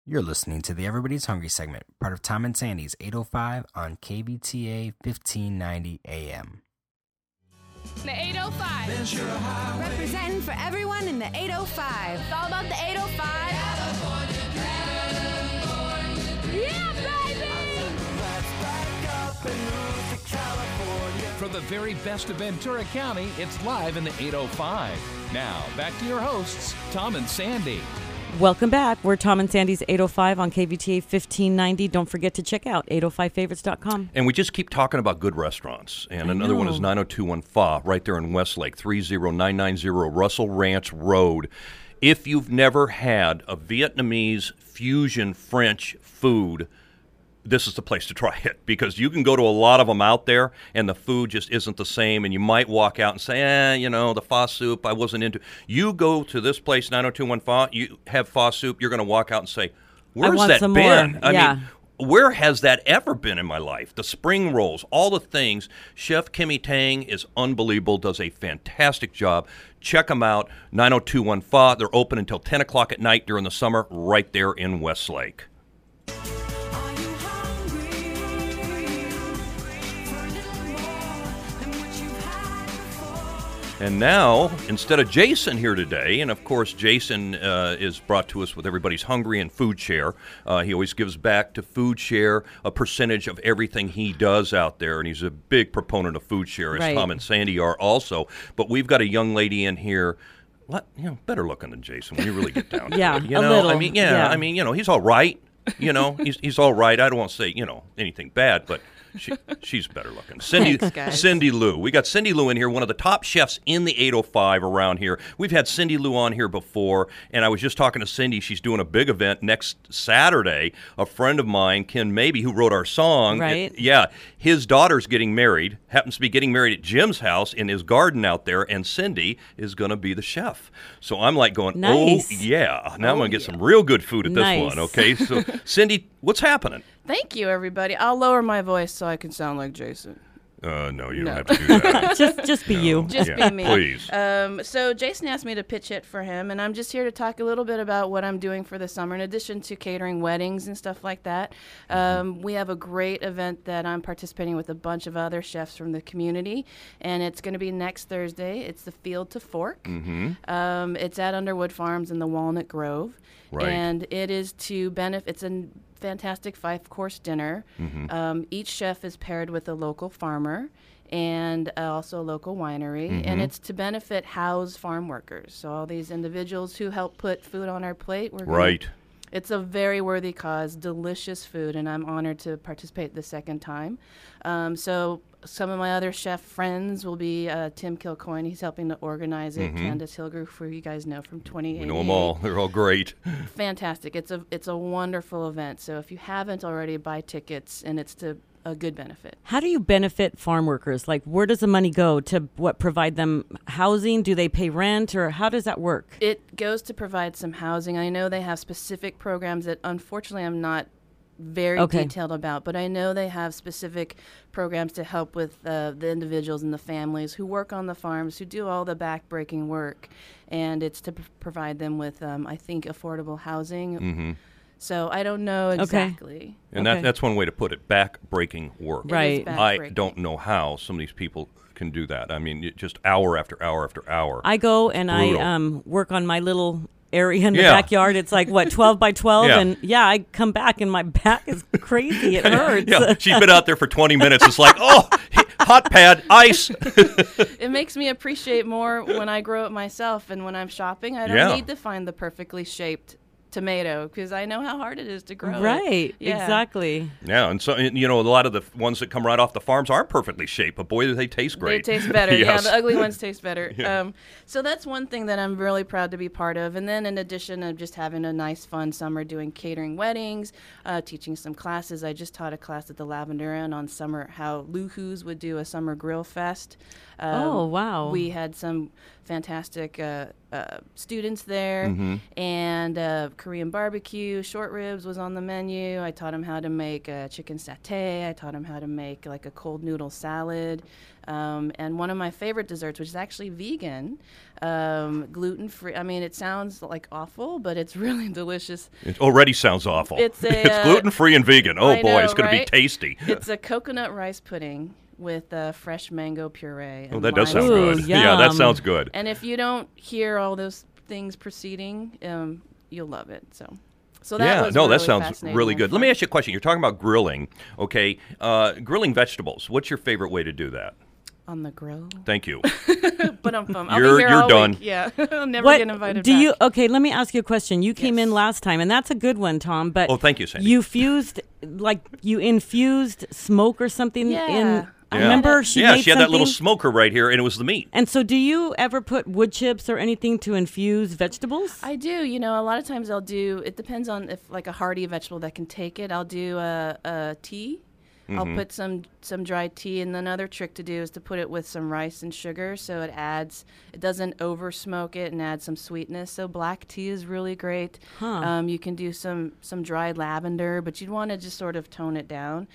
You're listening to the Everybody's Hungry segment, part of Tom and Sandy's 805 on KBTA 1590 AM. The 805. Representing for everyone in the 805. It's all about the 805. Yeah, baby! From the very best of Ventura County, it's live in the 805. Now, back to your hosts, Tom and Sandy. Welcome back. We're Tom and Sandy's 805 on KVTA 1590. Don't forget to check out 805favorites.com. And we just keep talking about good restaurants. And another one is 9021 Pho, right there in Westlake, 30990 Russell Ranch Road. If you've never had a Vietnamese fusion French food, this is the place to try it, because you can go to a lot of them out there and the food just isn't the same, and you might walk out and say, the pho soup I wasn't into. You go to this place, 9021 Pho, you have pho soup, you're going to walk out and say, where's that been? More. I mean, where has that ever been in my life? The spring rolls, all the things. Chef Kimmy Tang is unbelievable, does a fantastic job. Check them out, 9021 Pho. They're open until 10 o'clock at night during the summer right there in Westlake. And now, instead of Jason here today, and of course Jason is brought to us with Everybody's Hungry and Food Share. He always gives back to Food Share a percentage of everything he does out there, and he's a big proponent of Food Share, as Right. Tom and Sandy are also. But we've got a young lady in here, better looking than Jason when you really get down to Yeah, it. a little. He's all right. He's all right. I don't want to say, anything bad, but she's better looking. Thanks, guys. Cindy Lou. We got Cindy Lou in here, one of the top chefs in the 805 around here. We've had Cindy Lou on here before, and I was just talking to Cindy. She's doing a big event next Saturday. A friend of mine, Ken Mabey, who wrote our song. Right. His daughter's getting married, happens to be getting married at Jim's house in his garden out there, and Cindy is going to be the chef. So I'm like going, Nice. oh, yeah. Now I'm going to get some real good food at this Nice. one, okay? So, Cindy, what's happening? Thank you, everybody. I'll lower my voice so I can sound like Jason. No, you No. don't have to do that. Just be you. Just Yeah, be me. please. So Jason asked me to pitch it for him, and I'm just here to talk a little bit about what I'm doing for the summer, in addition to catering weddings and stuff like that. We have a great event that I'm participating with a bunch of other chefs from the community, and it's going to be next Thursday. It's the Field to Fork. It's at Underwood Farms in the Walnut Grove. Right. And it is to benefit. It's a fantastic 5-course dinner. Each chef is paired with a local farmer and also a local winery, and it's to benefit house farm workers. So all these individuals who help put food on our plate. Right. It's a very worthy cause, delicious food, and I'm honored to participate the second time. So some of my other chef friends will be Tim Kilcoyne. He's helping to organize it. Candace Hilger, who you guys know from 2088. We know them all. They're all great. Fantastic. It's a wonderful event. So if you haven't already, buy tickets, and it's to a good benefit. How do you benefit farm workers? Like, where does the money go to provide them housing? Do they pay rent, or how does that work? It goes to provide some housing. I know they have specific programs that unfortunately I'm not very detailed about, but I know they have specific programs to help with the individuals and the families who work on the farms, who do all the back-breaking work, and it's to provide them with, I think, affordable housing. So I don't know exactly. And Okay. that's one way to put it, back-breaking work. Right. It is I back-breaking. don't know how some of these people can do that. I mean, just hour after hour after hour. I go and brutal. I work on my little area in the Yeah. backyard. It's like, 12 by 12? Yeah. And I come back and my back is crazy. It hurts. Yeah, she's been out there for 20 minutes. It's like, hot pad, ice. It makes me appreciate more when I grow it myself, and when I'm shopping, I don't Yeah. need to find the perfectly shaped tomato, because I know how hard it is to grow it. Right. Yeah. Exactly. Yeah, and so, a lot of the ones that come right off the farms aren't perfectly shaped, but boy, do they taste great. They taste better. Yeah, Yes. the ugly ones taste better. Yeah. So that's one thing that I'm really proud to be part of. And then in addition of just having a nice, fun summer doing catering weddings, teaching some classes. I just taught a class at the Lavender Inn on summer, how Luhu's would do a summer grill fest. Oh, wow. We had some fantastic students there, Mm-hmm. and Korean barbecue, short ribs was on the menu. I taught them how to make chicken satay. I taught them how to make like a cold noodle salad. And one of my favorite desserts, which is actually vegan, gluten-free. I mean, it sounds like awful, but it's really delicious. It already sounds awful. It's gluten-free and vegan. Oh, I boy, know, it's going to be right? tasty. It's a coconut rice pudding with fresh mango puree. Oh, And that does sound Ooh, good. Yeah, that yum. sounds good. And if you don't hear all those things proceeding, you'll love it. So that was that really sounds fascinating really and good. Let fun. me ask you a question. You're talking about grilling, okay? Grilling vegetables. What's your favorite way to do that? On the grill. Thank you. But I'll be You're here all done. week. Yeah, I'll never What get invited do back. you? Okay, let me ask you a question. You came in Yes. last time, and that's a good one, Tom. But Oh, thank you, Sandy. You infused smoke or something Yeah. in. I Yeah. remember she made she had that little something- smoker right here, and it was the meat. And so, do you ever put wood chips or anything to infuse vegetables? I do. You know, a lot of times I'll do. It depends on if like a hardy vegetable that can take it. I'll do a tea. I'll put some dried tea, and another trick to do is to put it with some rice and sugar, so it doesn't over smoke it and add some sweetness. So black tea is really great. You can do some dried lavender, but you'd want to just sort of tone it down.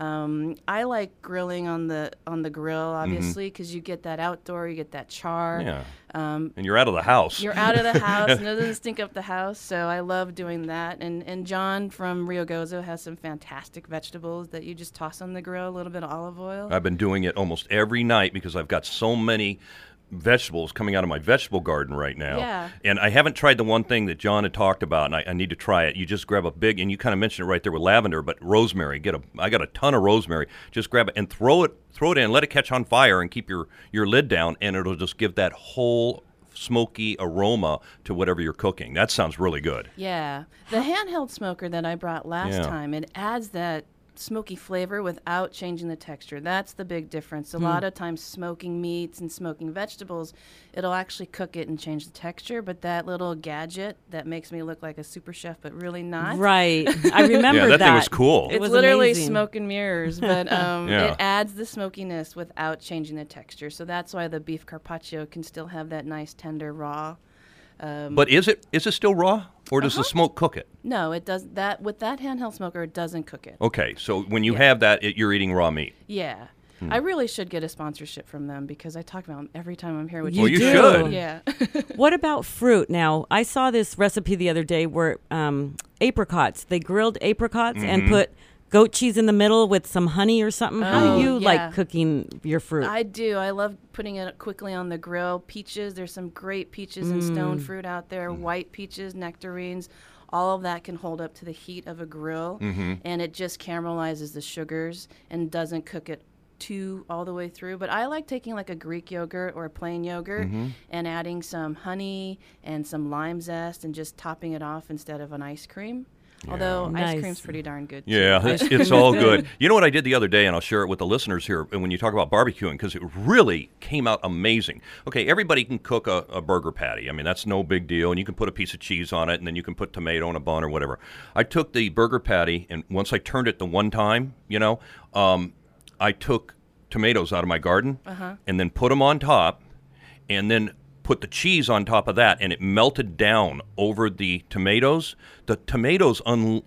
I like grilling on the grill, obviously, because you get that outdoor, you get that char. Yeah. And you're out of the house. You're out of the house, and it doesn't stink up the house, so I love doing that. And John from Rio Gozo has some fantastic vegetables that you just toss on the grill, a little bit of olive oil. I've been doing it almost every night because I've got so many vegetables coming out of my vegetable garden right now. Yeah. And I haven't tried the one thing that John had talked about, and I need to try it. You just grab a big, and you kind of mentioned it right there with lavender, but rosemary. I got a ton of rosemary. Just grab it and throw it in, let it catch on fire, and keep your lid down, and it'll just give that whole smoky aroma to whatever you're cooking. That sounds really good. Yeah. The handheld smoker that I brought last Yeah. time, it adds that smoky flavor without changing the texture. That's the big difference. A lot of times smoking meats and smoking vegetables, it'll actually cook it and change the texture, but that little gadget that makes me look like a super chef but really not. Right. I remember Yeah, that thing was cool. It It's was literally amazing. smoke and mirrors, but Yeah. it adds the smokiness without changing the texture. So that's why the beef carpaccio can still have that nice tender raw. But is it still raw, or does the smoke cook it? No, it does that with that handheld smoker. It doesn't cook it. Okay, so when you have that, you're eating raw meat. Yeah, I really should get a sponsorship from them because I talk about them every time I'm here. Which You Well, you do. should. Yeah. What about fruit? Now, I saw this recipe the other day where apricots, they grilled apricots and put goat cheese in the middle with some honey or something. How Oh, do you yeah. like cooking your fruit? I do. I love putting it quickly on the grill. Peaches, there's some great peaches and stone fruit out there. White peaches, nectarines, all of that can hold up to the heat of a grill, and it just caramelizes the sugars and doesn't cook it all the way through. But I like taking like a Greek yogurt or a plain yogurt and adding some honey and some lime zest and just topping it off instead of an ice cream. Although Nice. ice cream's pretty darn good. Yeah, too. it's all good. You know what I did the other day, and I'll share it with the listeners here, and when you talk about barbecuing, because it really came out amazing. Okay, everybody can cook a burger patty. I mean, that's no big deal, and you can put a piece of cheese on it, and then you can put tomato in a bun or whatever. I took the burger patty, and once I turned it the one time, I took tomatoes out of my garden and then put them on top, and then put the cheese on top of that, and it melted down over the tomatoes. The tomatoes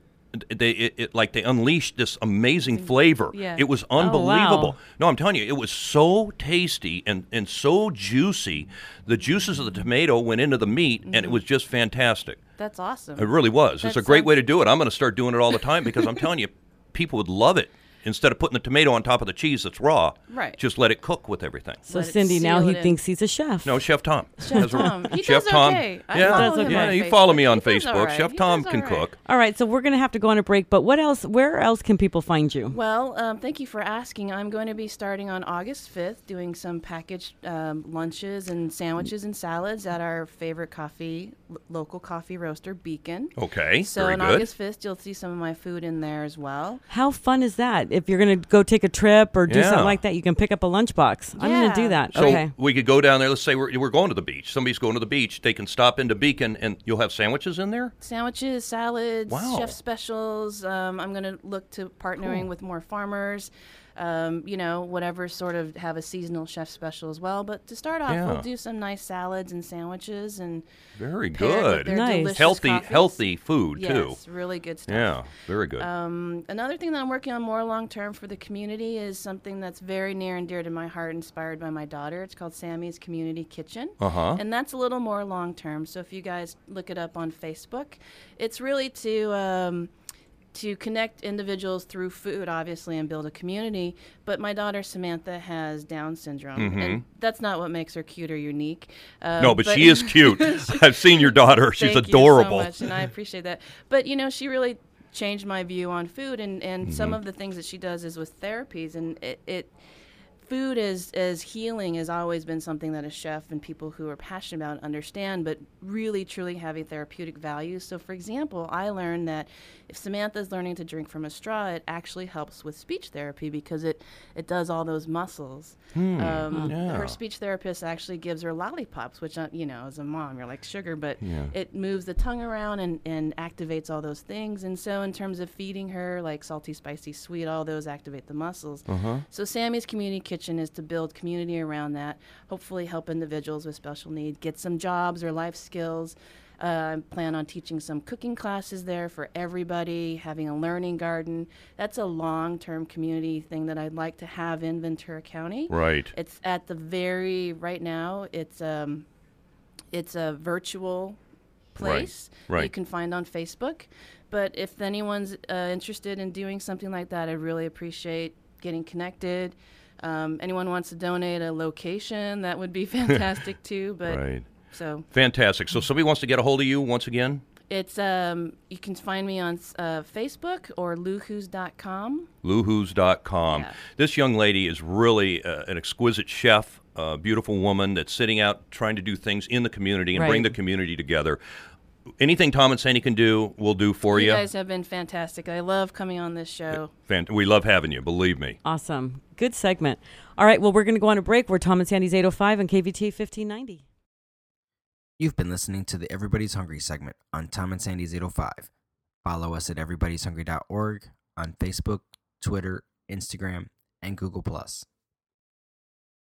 they unleashed this amazing flavor. Yeah. It was wow. unbelievable. No, I'm telling you, it was so tasty and so juicy. The juices of the tomato went into the meat, and it was just fantastic. That's awesome. It really was. It's That a great way to sounds- do it. I'm going to start doing it all the time because I'm telling you, people would love it. Instead of putting the tomato on top of the cheese that's raw, Right. just let it cook with everything. so Let it Cindy, now seal he it in. thinks he's a chef. No, Chef Tom. Chef Tom. He Chef does Tom. okay. I Yeah, follow him okay. yeah. on You follow me on Facebook. He does Facebook. all right. Chef He Tom does can all right. cook. All right, so we're going to have to go on a break, but what else? Where else can people find you? Well, thank you for asking. I'm going to be starting on August 5th doing some packaged lunches and sandwiches and salads at our favorite local coffee roaster, Beacon. Okay, So very on good. August 5th, you'll see some of my food in there as well. How fun is that? If you're going to go take a trip or do Yeah. something like that, you can pick up a lunchbox. I'm going to do Yeah. that. So Okay. we could go down there. Let's say we're going to the beach. Somebody's going to the beach. They can stop into Beacon, and you'll have sandwiches in there? Sandwiches, salads, Wow. chef specials. I'm going to look to partnering with more farmers. whatever sort of have a seasonal chef special as well. But to start off, we'll do some nice salads and sandwiches and very pair it with good, their Nice. delicious coffees. healthy food too. Yes, really good stuff. Yeah, very good. Another thing that I'm working on more long term for the community is something that's very near and dear to my heart, inspired by my daughter. It's called Sammy's Community Kitchen. And that's a little more long term. So if you guys look it up on Facebook, it's really to connect individuals through food, obviously, and build a community. But my daughter Samantha has Down syndrome, and that's not what makes her cute or unique. No, but she is cute. I've seen your daughter. She's Thank adorable. You so much, and I appreciate that. But she really changed my view on food, and some of the things that she does is with therapies, and food as healing has always been something that a chef and people who are passionate about understand, but really truly having therapeutic value. So, for example, I learned that if Samantha's learning to drink from a straw, it actually helps with speech therapy because it does all those muscles. Her speech therapist actually gives her lollipops, which, as a mom, you're like sugar, but it moves the tongue around and activates all those things. And so in terms of feeding her, like salty, spicy, sweet, all those activate the muscles. So Sammy's Community Kitchen is to build community around that, hopefully help individuals with special needs get some jobs or life skills. I plan on teaching some cooking classes there for everybody, having a learning garden. That's a long-term community thing that I'd like to have in Ventura County. Right. It's at the right now, it's a virtual place Right. you can find on Facebook. But if anyone's interested in doing something like that, I'd really appreciate getting connected. Anyone wants to donate a location, that would be fantastic too. But Right. So Fantastic. So somebody wants to get a hold of you once again? it's you can find me on Facebook or luhus.com. Luhus.com. Yeah. This young lady is really an exquisite chef, a beautiful woman that's sitting out trying to do things in the community and bring the community together. Anything Tom and Sandy can do, we'll do for you. You guys have been fantastic. I love coming on this show. We love having you, believe me. Awesome. Good segment. All right, well, we're going to go on a break. We're Tom and Sandy's 805 on KVTA 1590. You've been listening to the Everybody's Hungry segment on Tom and Sandy's 805. Follow us at everybody'shungry.org on Facebook, Twitter, Instagram, and Google+.